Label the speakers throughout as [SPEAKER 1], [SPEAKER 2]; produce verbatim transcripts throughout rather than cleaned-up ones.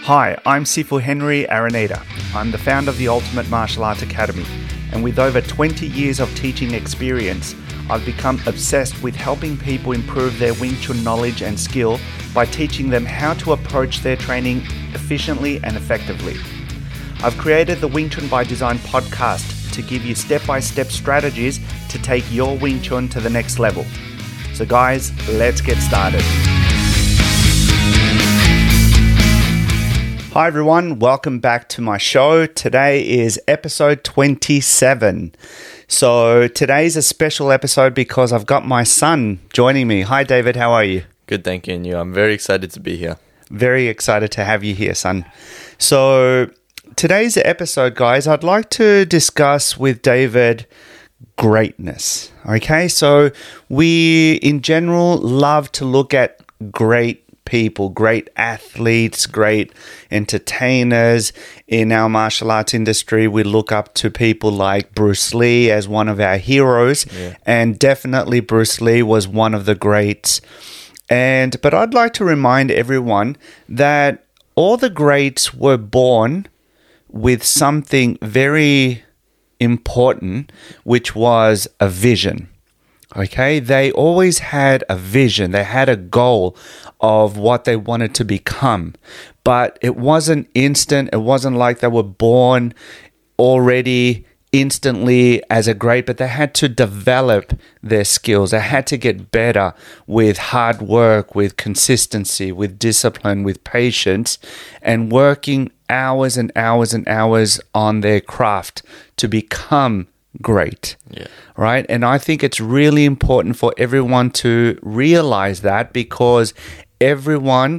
[SPEAKER 1] Hi, I'm Sifu Henry Araneda. I'm the founder of the Ultimate Martial Arts Academy, and with over twenty years of teaching experience, I've become obsessed with helping people improve their Wing Chun knowledge and skill by teaching them how to approach their training efficiently and effectively. I've created the Wing Chun by Design podcast to give you step-by-step strategies to take your Wing Chun to the next level. So guys, let's get started. Hi everyone, welcome back to my show. Today is episode twenty-seven. So today's a special episode because I've got my son joining me. Hi David, how are you?
[SPEAKER 2] Good, thank you. And you? I'm very excited to be here.
[SPEAKER 1] Very excited to have you here, son. So today's episode, guys, I'd like to discuss with David greatness. Okay, so we in general love to look at great people, great athletes, great entertainers. In our martial arts industry, we look up to people like Bruce Lee as one of our heroes,
[SPEAKER 2] yeah.
[SPEAKER 1] and definitely Bruce Lee was one of the greats. And but I'd like to remind everyone that all the greats were born with something very important, which was a vision. Okay, they always had a vision. They had a goal of what they wanted to become, but it wasn't instant. It wasn't like they were born already instantly as a great, but they had to develop their skills. They had to get better with hard work, with consistency, with discipline, with patience, and working hours and hours and hours on their craft to become great.
[SPEAKER 2] Yeah.
[SPEAKER 1] Right? And I think it's really important for everyone to realize that, because everyone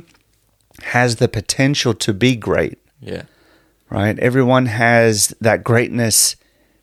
[SPEAKER 1] has the potential to be great.
[SPEAKER 2] Yeah.
[SPEAKER 1] Right? Everyone has that greatness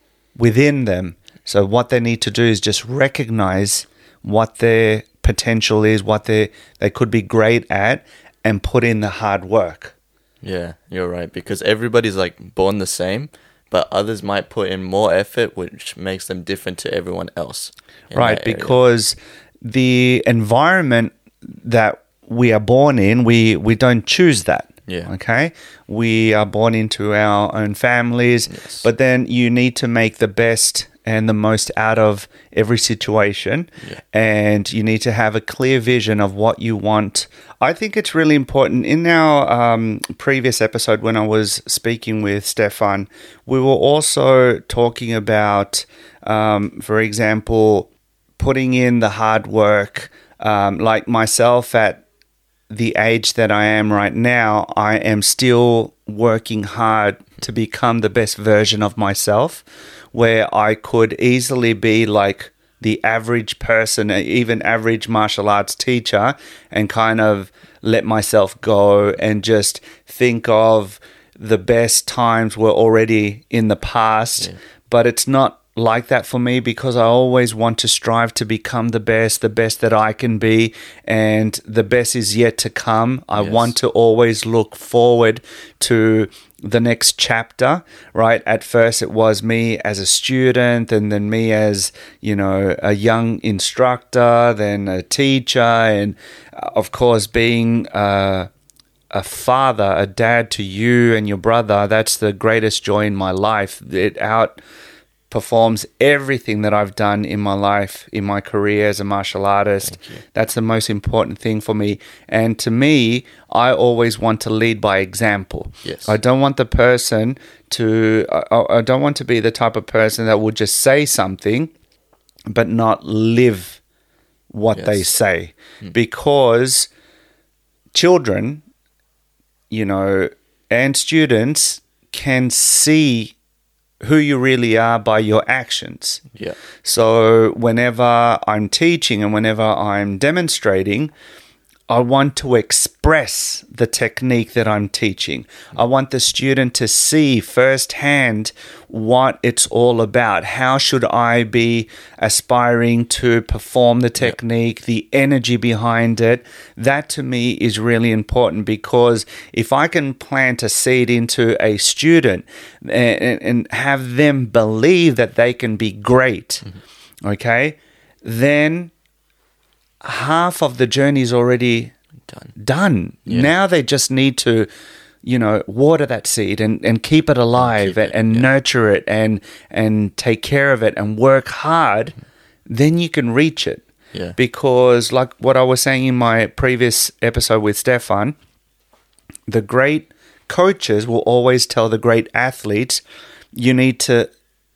[SPEAKER 1] within them. So what they need to do is just recognize what their potential is, what they they could be great at, and put in the hard work.
[SPEAKER 2] Yeah, you're right. Because everybody's like born the same, but others might put in more effort, which makes them different to everyone else.
[SPEAKER 1] Right, because the environment that we are born in, we, we don't choose that.
[SPEAKER 2] Yeah.
[SPEAKER 1] Okay? We are born into our own families,
[SPEAKER 2] Yes.
[SPEAKER 1] but then you need to make the best and the most out of every situation.
[SPEAKER 2] Yeah.
[SPEAKER 1] And you need to have a clear vision of what you want. I think it's really important. In our um, previous episode, when I was speaking with Stefan, we were also talking about, um, for example, putting in the hard work. Um, like myself, at the age that I am right now, I am still working hard to become the best version of myself, where I could easily be like the average person, even average martial arts teacher, and kind of let myself go and just think of the best times were already in the past.
[SPEAKER 2] Yeah.
[SPEAKER 1] But it's not like that for me, because I always want to strive to become the best, the best that I can be, and the best is yet to come. I
[SPEAKER 2] Yes.
[SPEAKER 1] want to always look forward to the next chapter, right? At first it was me as a student, and then me as, you know, a young instructor, then a teacher, and of course being uh, a father, a dad to you and your brother. That's the greatest joy in my life. It out performs everything that I've done in my life, in my career as a martial artist. That's the most important thing for me. And to me, I always want to lead by example.
[SPEAKER 2] Yes.
[SPEAKER 1] I don't want the person to, I, I don't want to be the type of person that will just say something but not live what
[SPEAKER 2] Yes.
[SPEAKER 1] they say. Because children, you know, and students can see who you really are by your actions.
[SPEAKER 2] Yeah.
[SPEAKER 1] So whenever I'm teaching and whenever I'm demonstrating, I want to express the technique that I'm teaching. I want the student to see firsthand what it's all about. How should I be aspiring to perform the technique, yep. the energy behind it? That to me is really important, because if I can plant a seed into a student and, and have them believe that they can be great, mm-hmm. okay, then half of the journey is already
[SPEAKER 2] done.
[SPEAKER 1] done.
[SPEAKER 2] Yeah.
[SPEAKER 1] Now they just need to you know, water that seed and, and keep it alive and,
[SPEAKER 2] it,
[SPEAKER 1] and
[SPEAKER 2] yeah.
[SPEAKER 1] nurture it and and take care of it and work hard, then you can reach it.
[SPEAKER 2] Yeah.
[SPEAKER 1] Because like what I was saying in my previous episode with Stefan, the great coaches will always tell the great athletes, you need to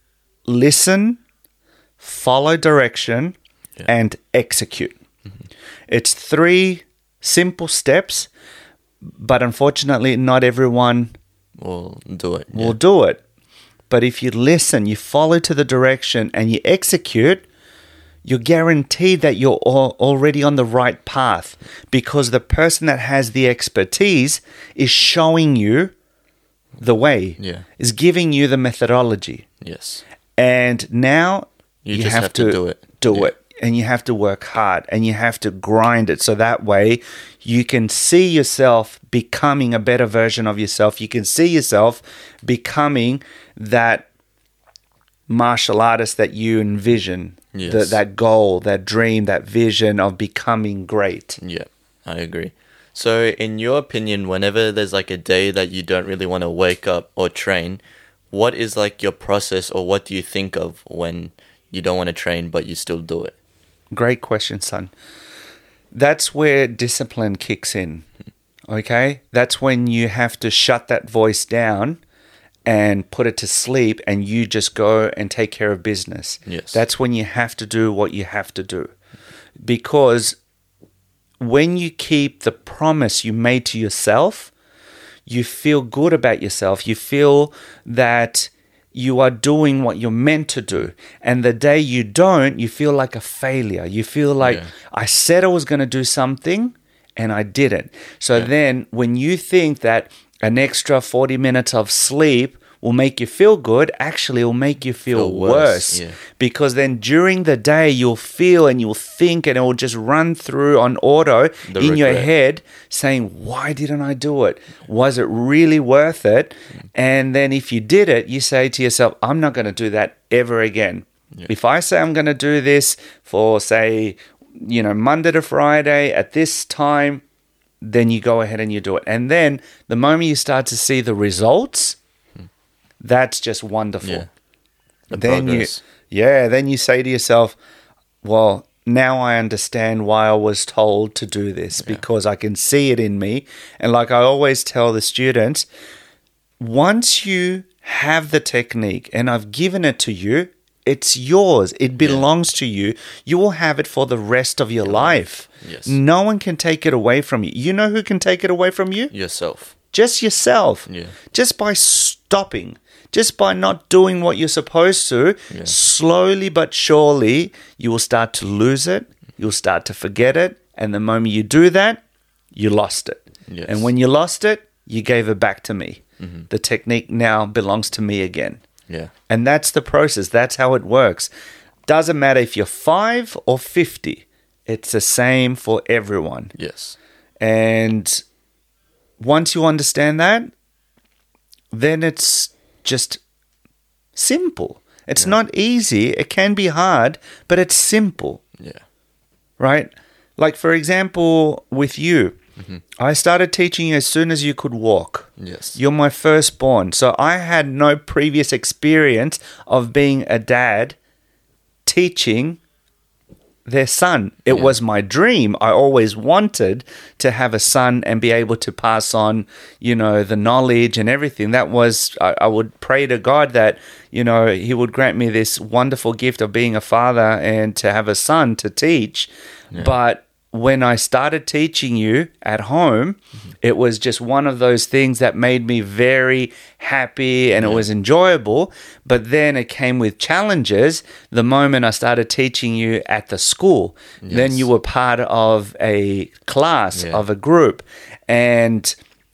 [SPEAKER 1] listen, follow direction,
[SPEAKER 2] yeah.
[SPEAKER 1] and execute. Mm-hmm. It's three simple steps, but unfortunately not everyone
[SPEAKER 2] will do it.
[SPEAKER 1] will
[SPEAKER 2] yeah.
[SPEAKER 1] do it. But if you listen, you follow to the direction and you execute, you're guaranteed that you're al- already on the right path, because the person that has the expertise is showing you the way,
[SPEAKER 2] Yeah.
[SPEAKER 1] is giving you the methodology.
[SPEAKER 2] Yes.
[SPEAKER 1] And now
[SPEAKER 2] You
[SPEAKER 1] you,
[SPEAKER 2] just
[SPEAKER 1] have,
[SPEAKER 2] have
[SPEAKER 1] to,
[SPEAKER 2] to do it.
[SPEAKER 1] Do
[SPEAKER 2] Yeah.
[SPEAKER 1] it. And you have to work hard and you have to grind it. So that way you can see yourself becoming a better version of yourself. You can see yourself becoming that martial artist that you envision.
[SPEAKER 2] Yes.
[SPEAKER 1] The, that goal, that dream, that vision of becoming great.
[SPEAKER 2] Yeah, I agree. So in your opinion, whenever there's like a day that you don't really want to wake up or train, what is like your process, or what do you think of when you don't want to train but you still do it?
[SPEAKER 1] Great question, son. That's where discipline kicks in, okay? That's when you have to shut that voice down and put it to sleep and you just go and take care of business.
[SPEAKER 2] Yes.
[SPEAKER 1] That's when you have to do what you have to do. Because when you keep the promise you made to yourself, you feel good about yourself. You feel that you are doing what you're meant to do. And the day you don't, you feel like a failure. You feel like,
[SPEAKER 2] Yeah.
[SPEAKER 1] I said I was going to do something and I didn't. So
[SPEAKER 2] Yeah.
[SPEAKER 1] then when you think that an extra forty minutes of sleep will make you feel good, actually it will make you feel,
[SPEAKER 2] Feel worse,
[SPEAKER 1] worse.
[SPEAKER 2] yeah.
[SPEAKER 1] Because then during the day you'll feel and you'll think and it will just run through on auto
[SPEAKER 2] The
[SPEAKER 1] in your
[SPEAKER 2] regret.
[SPEAKER 1] head saying, why didn't I do it? Was it really worth it? And then if you did it, you say to yourself, I'm not going to do that ever again.
[SPEAKER 2] Yeah.
[SPEAKER 1] If I say I'm going to do this for, say, you know, Monday to Friday at this time, then you go ahead and you do it. And then the moment you start to see the results, that's just wonderful.
[SPEAKER 2] Yeah. The
[SPEAKER 1] then
[SPEAKER 2] progress.
[SPEAKER 1] you, yeah, then you say to yourself, well, now I understand why I was told to do this, because I can see it in me. And like I always tell the students, once you have the technique and I've given it to you, it's yours. It belongs to you. You will have it for the rest of your life.
[SPEAKER 2] Yes.
[SPEAKER 1] No one can take it away from you. You know who can take it away from you?
[SPEAKER 2] Yourself.
[SPEAKER 1] Just yourself.
[SPEAKER 2] Yeah.
[SPEAKER 1] Just by stopping, just by not doing what you're supposed to,
[SPEAKER 2] Yeah.
[SPEAKER 1] slowly but surely, you will start to lose it. You'll start to forget it. And the moment you do that, you lost it.
[SPEAKER 2] Yes.
[SPEAKER 1] And when you lost it, you gave it back to me. Mm-hmm. The technique now belongs to me again.
[SPEAKER 2] Yeah.
[SPEAKER 1] And that's the process. That's how it works. Doesn't matter if you're five or fifty. It's the same for everyone.
[SPEAKER 2] Yes.
[SPEAKER 1] And once you understand that, then it's just simple. It's
[SPEAKER 2] Yeah.
[SPEAKER 1] not easy. It can be hard, but it's simple,
[SPEAKER 2] Yeah.
[SPEAKER 1] right? Like, for example, with you, I started teaching you as soon as you could walk.
[SPEAKER 2] Yes.
[SPEAKER 1] You're my firstborn. So I had no previous experience of being a dad teaching their son. It
[SPEAKER 2] Yeah.
[SPEAKER 1] was my dream. I always wanted to have a son and be able to pass on, you know, the knowledge and everything. That was, I, I would pray to God that, you know, he would grant me this wonderful gift of being a father and to have a son to teach.
[SPEAKER 2] Yeah.
[SPEAKER 1] But when I started teaching you at home, mm-hmm. it was just one of those things that made me very happy and
[SPEAKER 2] Yeah.
[SPEAKER 1] it was enjoyable. But then it came with challenges the moment I started teaching you at the school.
[SPEAKER 2] Yes.
[SPEAKER 1] Then you were part of a class,
[SPEAKER 2] Yeah.
[SPEAKER 1] of a group. And,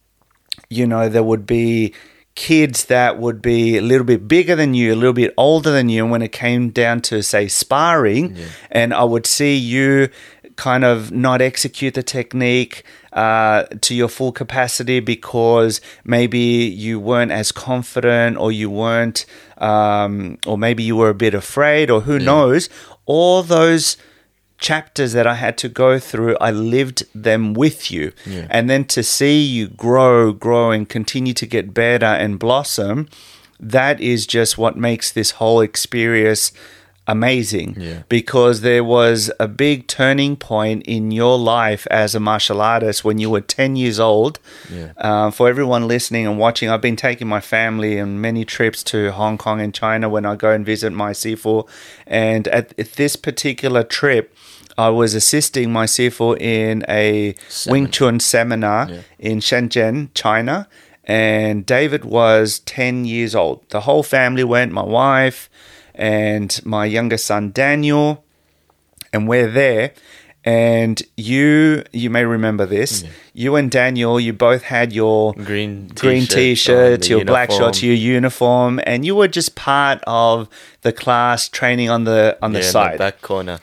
[SPEAKER 1] you know, there would be kids that would be a little bit bigger than you, a little bit older than you. And when it came down to, say, sparring,
[SPEAKER 2] Yeah.
[SPEAKER 1] and I would see you kind of not execute the technique uh, to your full capacity because maybe you weren't as confident or you weren't, um, or maybe you were a bit afraid or who
[SPEAKER 2] Yeah.
[SPEAKER 1] knows, all those chapters that I had to go through, I lived them with you.
[SPEAKER 2] Yeah.
[SPEAKER 1] And then to see you grow, grow, and continue to get better and blossom, that is just what makes this whole experience amazing.
[SPEAKER 2] Yeah.
[SPEAKER 1] Because there was a big turning point in your life as a martial artist when you were ten years old.
[SPEAKER 2] Yeah.
[SPEAKER 1] Uh, for everyone listening and watching, I've been taking my family on many trips to Hong Kong and China when I go and visit my Sifu. And at, at this particular trip, I was assisting my Sifu in a
[SPEAKER 2] Seminar.
[SPEAKER 1] Wing Chun seminar
[SPEAKER 2] Yeah.
[SPEAKER 1] in Shenzhen, China. And David was ten years old. The whole family went, my wife and my younger son Daniel, and we're there. And you you may remember this.
[SPEAKER 2] Yeah.
[SPEAKER 1] You and Daniel, you both had your
[SPEAKER 2] Green
[SPEAKER 1] green
[SPEAKER 2] t-shirts
[SPEAKER 1] t-shirts,
[SPEAKER 2] on,
[SPEAKER 1] your
[SPEAKER 2] the
[SPEAKER 1] black
[SPEAKER 2] uniform.
[SPEAKER 1] shorts, your uniform, and you were just part of the class training on the on the
[SPEAKER 2] Yeah, in
[SPEAKER 1] side.
[SPEAKER 2] the back corner.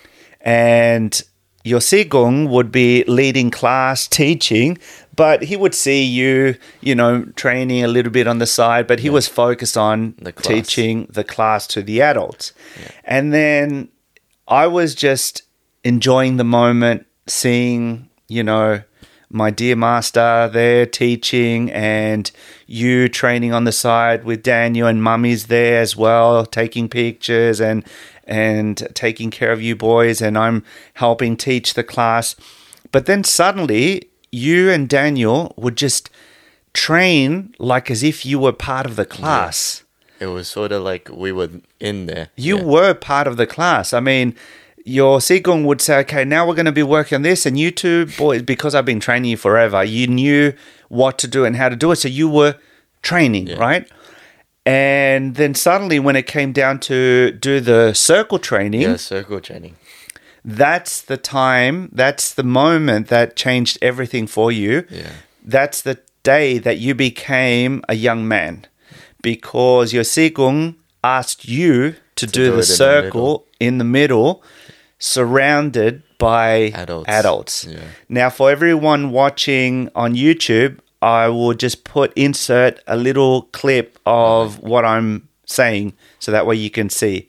[SPEAKER 1] And your Sigong would be leading class, teaching, but he would see you, you know, training a little bit on the side, but he was focused on
[SPEAKER 2] The class.
[SPEAKER 1] teaching the class to the adults. And then I was just enjoying the moment, seeing, you know, my dear master there teaching and you training on the side with Daniel, and mummy's there as well, taking pictures and and taking care of you boys, and I'm helping teach the class. But then suddenly you and Daniel would just train like as if you were part of the class.
[SPEAKER 2] It was sort of like we were in there.
[SPEAKER 1] You
[SPEAKER 2] Yeah.
[SPEAKER 1] were part of the class. I mean, your Sigong would say, okay, now we're going to be working on this. And you two boys, because I've been training you forever, you knew what to do and how to do it. So you were training,
[SPEAKER 2] Yeah.
[SPEAKER 1] right? And then suddenly when it came down to do the circle training,
[SPEAKER 2] Yeah, circle training.
[SPEAKER 1] that's the time, that's the moment that changed everything for you.
[SPEAKER 2] Yeah.
[SPEAKER 1] That's the day that you became a young man, because your Sigong asked you to, do,
[SPEAKER 2] do it
[SPEAKER 1] the
[SPEAKER 2] in the
[SPEAKER 1] circle in the middle, surrounded by
[SPEAKER 2] Adults.
[SPEAKER 1] adults.
[SPEAKER 2] Yeah.
[SPEAKER 1] Now, for everyone watching on YouTube, I will just put insert a little clip of what I'm saying so that way you can see.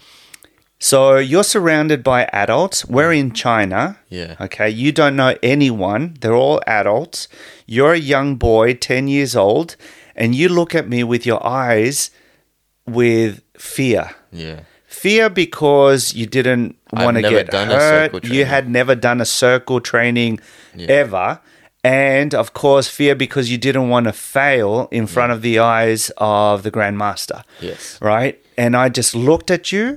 [SPEAKER 1] So you're surrounded by adults. We're in China.
[SPEAKER 2] Yeah.
[SPEAKER 1] Okay. You don't know anyone. They're all adults. You're a young boy, ten years old, and you look at me with your eyes with fear.
[SPEAKER 2] Yeah.
[SPEAKER 1] Fear because you didn't
[SPEAKER 2] I've
[SPEAKER 1] want to
[SPEAKER 2] never
[SPEAKER 1] get
[SPEAKER 2] done a
[SPEAKER 1] hurt.
[SPEAKER 2] circle
[SPEAKER 1] You
[SPEAKER 2] training.
[SPEAKER 1] had never done a circle training
[SPEAKER 2] Yeah.
[SPEAKER 1] ever. And of course, fear because you didn't want to fail in front of the eyes of the Grandmaster.
[SPEAKER 2] Yes.
[SPEAKER 1] Right? And I just looked at you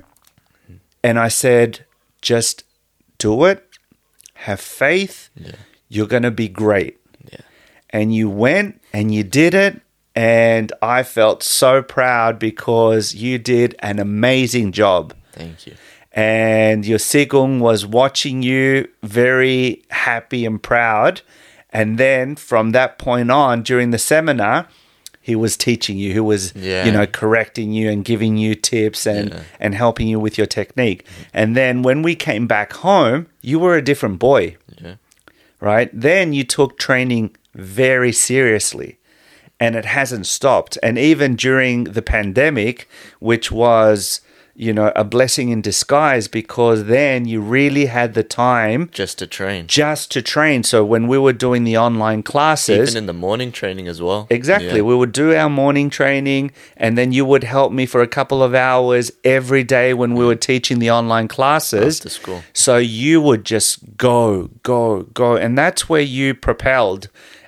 [SPEAKER 1] and I said, just do it. Have faith.
[SPEAKER 2] Yeah.
[SPEAKER 1] You're going to be great.
[SPEAKER 2] Yeah.
[SPEAKER 1] And you went and you did it. And I felt so proud because you did an amazing job.
[SPEAKER 2] Thank you.
[SPEAKER 1] And your Sigong was watching you very happy and proud. And then from that point on, during the seminar, he was teaching you, he was,
[SPEAKER 2] Yeah.
[SPEAKER 1] you know, correcting you and giving you tips and,
[SPEAKER 2] Yeah.
[SPEAKER 1] and helping you with your technique. And then when we came back home, you were a different boy,
[SPEAKER 2] Yeah.
[SPEAKER 1] right? Then you took training very seriously. And it hasn't stopped. And even during the pandemic, which was, you know, a blessing in disguise, because then you really had the time
[SPEAKER 2] Just to train.
[SPEAKER 1] just to train. So when we were doing the online classes,
[SPEAKER 2] Even in the morning training as well.
[SPEAKER 1] exactly,
[SPEAKER 2] Yeah.
[SPEAKER 1] we would do our morning training, and then you would help me for a couple of hours every day when we were teaching the online classes.
[SPEAKER 2] After school.
[SPEAKER 1] So you would just go, go, go. And that's where you propelled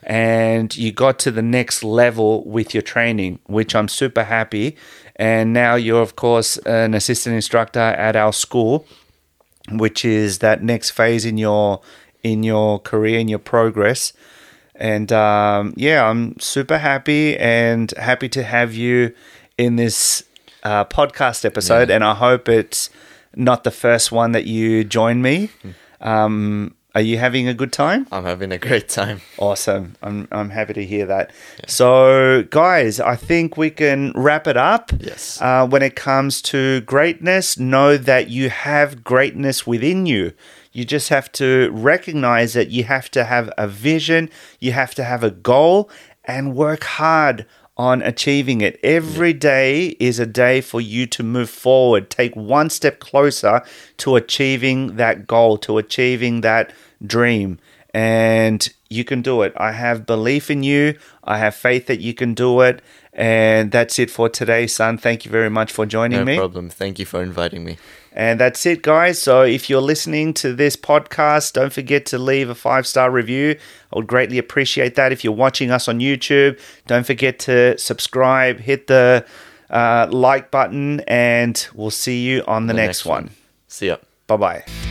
[SPEAKER 1] and you got to the next level with your training, which I'm super happy. And now you're, of course, an assistant instructor at our school, which is that next phase in your in your career, in your progress. And um, yeah, I'm super happy and happy to have you in this uh, podcast episode.
[SPEAKER 2] Yeah.
[SPEAKER 1] And I hope it's not the first one that you join me. Um, are you having a good time?
[SPEAKER 2] I'm having a great time.
[SPEAKER 1] Awesome. I'm I'm happy to hear that. So, guys, I think we can wrap it up.
[SPEAKER 2] Yes.
[SPEAKER 1] Uh, when it comes to greatness, know that you have greatness within you. You just have to recognize that you have to have a vision, you have to have a goal, and work hard on achieving it. Every day is a day for you to move forward. Take one step closer to achieving that goal, to achieving that dream. And you can do it. I have belief in you. I have faith that you can do it. And that's it for today, son. Thank you very much for joining
[SPEAKER 2] No
[SPEAKER 1] me.
[SPEAKER 2] No problem. Thank you for inviting me.
[SPEAKER 1] And that's it, guys. So if you're listening to this podcast, don't forget to leave a five-star review. I would greatly appreciate that. If you're watching us on YouTube, don't forget to subscribe, hit the uh, like button, and we'll see you on the, the next, next one. one.
[SPEAKER 2] See ya.
[SPEAKER 1] Bye-bye.